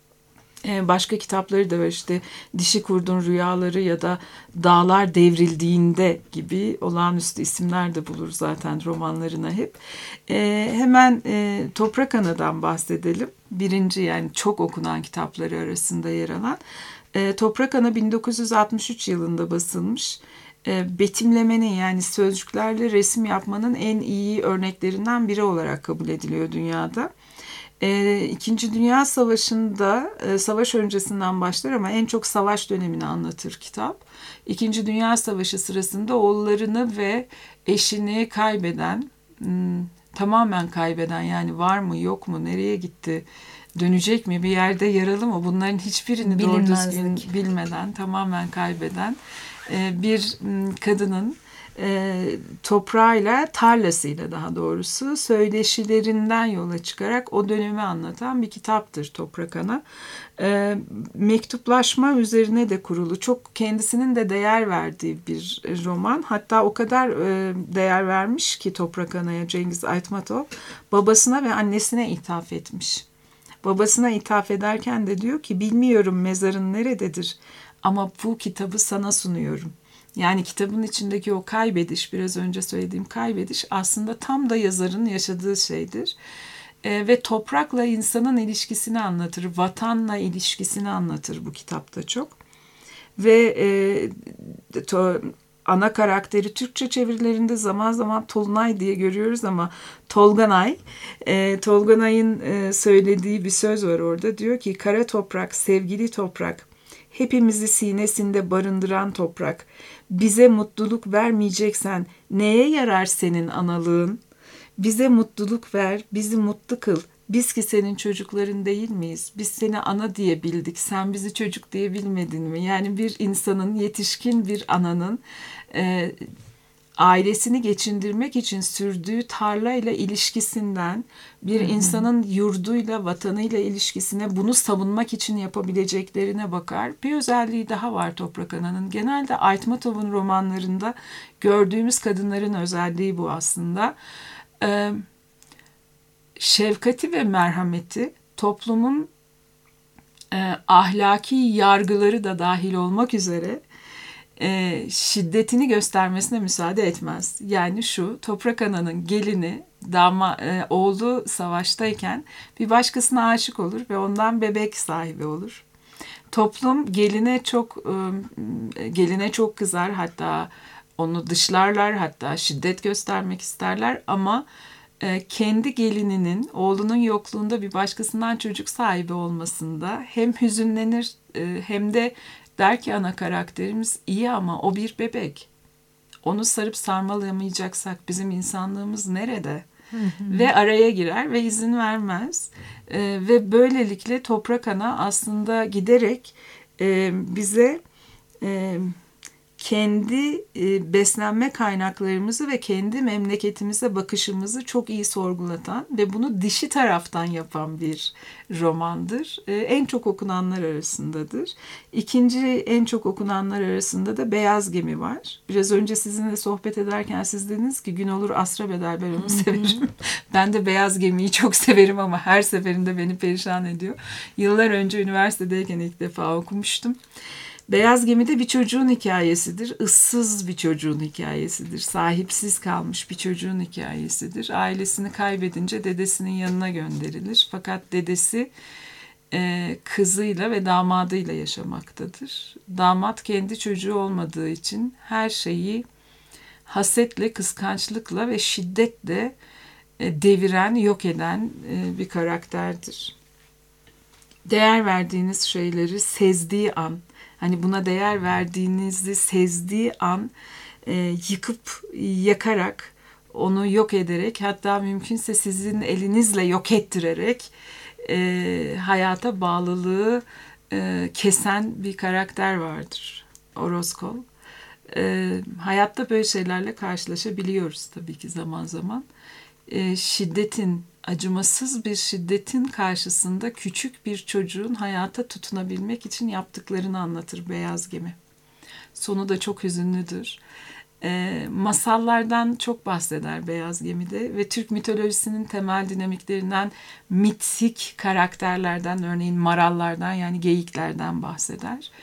G: Başka kitapları da var, işte Dişi Kurt'un Rüyaları ya da Dağlar Devrildiğinde gibi olağanüstü isimler de bulur zaten romanlarına hep. Ee, hemen e, Toprak Ana'dan bahsedelim. Birinci, yani çok okunan kitapları arasında yer alan. E, Toprak Ana bin dokuz yüz altmış üç yılında basılmış. E, betimlemenin, yani sözcüklerle resim yapmanın en iyi örneklerinden biri olarak kabul ediliyor dünyada. İkinci Dünya Savaşı'nda, savaş öncesinden başlar ama en çok savaş dönemini anlatır kitap. İkinci Dünya Savaşı sırasında oğullarını ve eşini kaybeden, tamamen kaybeden, yani var mı yok mu, nereye gitti, dönecek mi, bir yerde yaralı mı, bunların hiçbirini doğru düzgün bilmeden tamamen kaybeden bir kadının E, toprağıyla, tarlasıyla daha doğrusu söyleşilerinden yola çıkarak o dönemi anlatan bir kitaptır Toprak Ana. E, mektuplaşma üzerine de kurulu, çok kendisinin de değer verdiği bir roman. Hatta o kadar e, değer vermiş ki Toprak Ana'ya Cengiz Aytmatov, babasına ve annesine ithaf etmiş. Babasına ithaf ederken de diyor ki, bilmiyorum mezarın nerededir ama bu kitabı sana sunuyorum. Yani kitabın içindeki o kaybediş, biraz önce söylediğim kaybediş aslında tam da yazarın yaşadığı şeydir. E, ve toprakla insanın ilişkisini anlatır, vatanla ilişkisini anlatır bu kitapta çok. Ve e, to, ana karakteri Türkçe çevirilerinde zaman zaman Tolunay diye görüyoruz ama Tolganay. E, Tolganay'ın e, söylediği bir söz var orada. Diyor ki, kara toprak, sevgili toprak, hepimizi sinesinde barındıran toprak, bize mutluluk vermeyeceksen neye yarar senin analığın? Bize mutluluk ver, bizi mutlu kıl. Biz ki senin çocukların değil miyiz? Biz seni ana diye bildik, sen bizi çocuk diye bilmedin mi? Yani bir insanın, yetişkin bir ananın e, ailesini geçindirmek için sürdüğü tarlayla ilişkisinden, bir insanın yurduyla, vatanıyla ilişkisine, bunu savunmak için yapabileceklerine bakar. Bir özelliği daha var Toprak Ana'nın. Genelde Aytmatov'un romanlarında gördüğümüz kadınların özelliği bu aslında. Ee, şefkati ve merhameti toplumun e, ahlaki yargıları da dahil olmak üzere E, şiddetini göstermesine müsaade etmez. Yani şu, Toprak Ana'nın gelini, dama, e, oğlu savaştayken bir başkasına aşık olur ve ondan bebek sahibi olur. Toplum geline çok e, geline çok kızar, hatta onu dışlarlar, hatta şiddet göstermek isterler ama e, kendi gelininin oğlunun yokluğunda bir başkasından çocuk sahibi olmasında hem hüzünlenir e, hem de der ki ana karakterimiz, iyi ama o bir bebek. Onu sarıp sarmalayamayacaksak bizim insanlığımız nerede? Hı hı. Ve araya girer ve izin vermez. Ee, ve böylelikle Toprak Ana aslında giderek e, bize e, kendi e, beslenme kaynaklarımızı ve kendi memleketimize bakışımızı çok iyi sorgulatan ve bunu dişi taraftan yapan bir romandır. E, en çok okunanlar arasındadır. İkinci en çok okunanlar arasında da Beyaz Gemi var. Biraz önce sizinle sohbet ederken siz dediniz ki gün olur asra bedel, ben onu severim. Ben de Beyaz Gemi'yi çok severim ama her seferinde beni perişan ediyor. Yıllar önce üniversitedeyken ilk defa okumuştum. Beyaz Gemi'de bir çocuğun hikayesidir. Issız bir çocuğun hikayesidir. Sahipsiz kalmış bir çocuğun hikayesidir. Ailesini kaybedince dedesinin yanına gönderilir. Fakat dedesi e, kızıyla ve damadıyla yaşamaktadır. Damat kendi çocuğu olmadığı için her şeyi hasetle, kıskançlıkla ve şiddetle e, deviren, yok eden e, bir karakterdir. Değer verdiğiniz şeyleri sezdiği an, hani buna değer verdiğinizi sezdiği an e, yıkıp yakarak, onu yok ederek, hatta mümkünse sizin elinizle yok ettirerek e, hayata bağlılığı e, kesen bir karakter vardır Orozkov. E, hayatta böyle şeylerle karşılaşabiliyoruz tabii ki zaman zaman. E, şiddetin, acımasız bir şiddetin karşısında küçük bir çocuğun hayata tutunabilmek için yaptıklarını anlatır Beyaz Gemi. Sonu da çok hüzünlüdür. E, masallardan çok bahseder Beyaz Gemi'de ve Türk mitolojisinin temel dinamiklerinden, mitik karakterlerden, örneğin marallardan, yani geyiklerden bahseder.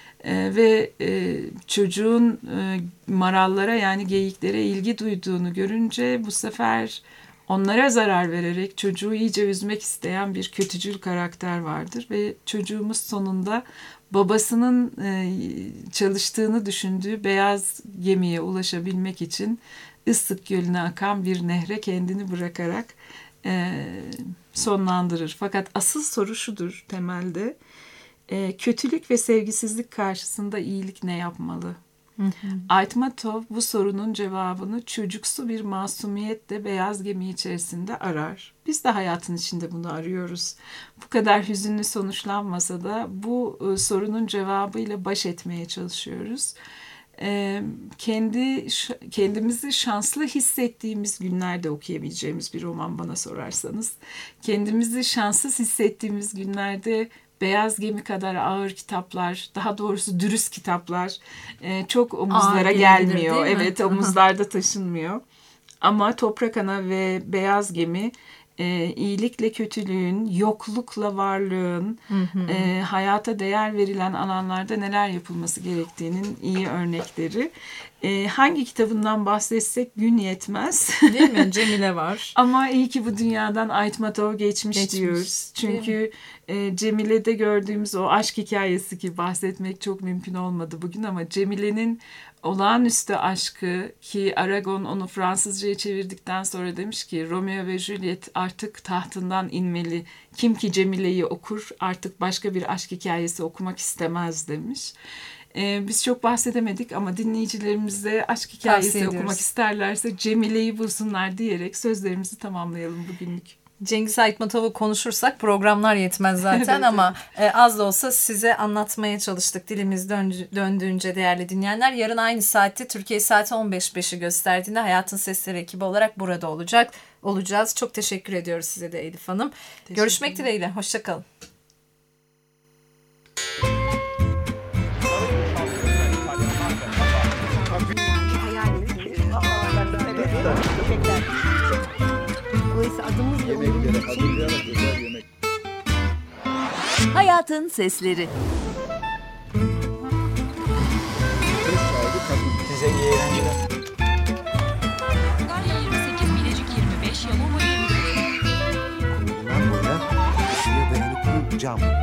G: E, ve e, çocuğun e, marallara, yani geyiklere ilgi duyduğunu görünce bu sefer onlara zarar vererek çocuğu iyice üzmek isteyen bir kötücül karakter vardır ve çocuğumuz sonunda babasının e, çalıştığını düşündüğü Beyaz Gemi'ye ulaşabilmek için Issık Gölü'ne akan bir nehre kendini bırakarak e, sonlandırır. Fakat asıl soru şudur temelde: e, kötülük ve sevgisizlik karşısında iyilik ne yapmalı? Hı hı. Aytmatov bu sorunun cevabını çocuksu bir masumiyetle Beyaz Gemi içerisinde arar. Biz de hayatın içinde bunu arıyoruz. Bu kadar hüzünlü sonuçlanmasa da bu e, sorunun cevabıyla baş etmeye çalışıyoruz. E, kendi kendimizi şanslı hissettiğimiz günlerde okuyabileceğimiz bir roman bana sorarsanız. Kendimizi şanssız hissettiğimiz günlerde Beyaz Gemi kadar ağır kitaplar, daha doğrusu dürüst kitaplar e, çok omuzlara gelmiyor. Evet, omuzlarda taşınmıyor. Ama Toprak Ana ve Beyaz Gemi e, iyilikle kötülüğün, yoklukla varlığın, e, hayata değer verilen alanlarda neler yapılması gerektiğinin iyi örnekleri. E, hangi kitabından bahsetsek gün yetmez.
C: Değil mi? Cemile var.
G: Ama iyi ki bu dünyadan Aytmatov geçmiş, geçmiş diyoruz. Çünkü e, Cemile'de gördüğümüz o aşk hikayesi ki bahsetmek çok mümkün olmadı bugün, ama Cemile'nin olağanüstü aşkı, ki Aragon onu Fransızca'ya çevirdikten sonra demiş ki Romeo ve Juliet artık tahtından inmeli. Kim ki Cemile'yi okur artık başka bir aşk hikayesi okumak istemez demiş. Ee, biz çok bahsedemedik ama dinleyicilerimiz de aşk hikayesi okumak isterlerse Cemile'yi bulsunlar diyerek sözlerimizi tamamlayalım bugünlük.
C: Cengiz Aytmatov'u konuşursak programlar yetmez zaten evet, ama evet. E, az da olsa size anlatmaya çalıştık dilimiz dön- döndüğünce değerli dinleyenler. Yarın aynı saatte Türkiye saati on beş beşi gösterdiğinde Hayatın Sesleri ekibi olarak burada olacak olacağız. Çok teşekkür ediyoruz size de Elif Hanım. Görüşmek dileğiyle. Hoşçakalın.
F: Hayatın Sesleri.
A: Size iyi eğlenceler.
H: yirmi sekiz Bilecik yirmi beş Yalova yirmi beş.
I: Bundan boya ısıya dayanıklı cam